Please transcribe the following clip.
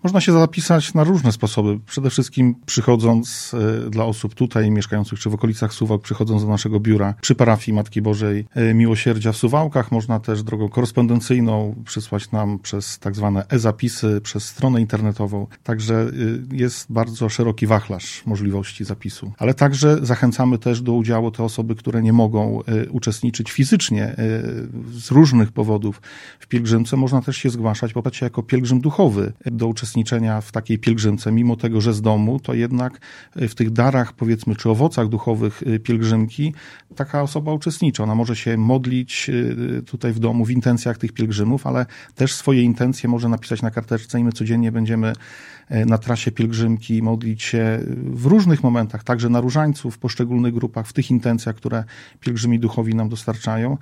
Można się zapisać na różne sposoby. Przede wszystkim przychodząc dla osób tutaj mieszkających czy w okolicach Suwałk, przychodząc do naszego biura przy parafii Matki Bożej Miłosierdzia w Suwałkach. Można też drogą korespondencyjną przysłać nam przez tak zwane e-zapisy, przez stronę internetową. Także jest bardzo szeroki wachlarz możliwości zapisu. Ale także zachęcamy też do udziału te osoby, które nie mogą uczestniczyć fizycznie z różnych powodów w pielgrzymce. Można też się zgłaszać, popatrzcie, jako pielgrzym duchowy do uczestniczenia w takiej pielgrzymce. Mimo tego, że z domu, to jednak w tych darach, powiedzmy, czy owocach duchowych pielgrzymki taka osoba uczestniczy. Ona może się modlić tutaj w domu w intencjach tych pielgrzymów, ale też swoje intencje może napisać na karteczce i my codziennie będziemy na trasie pielgrzymki modlić się w różnych momentach, także na różańcu, w poszczególnych grupach, w tych intencjach, które pielgrzymi duchowi nam dostarczają.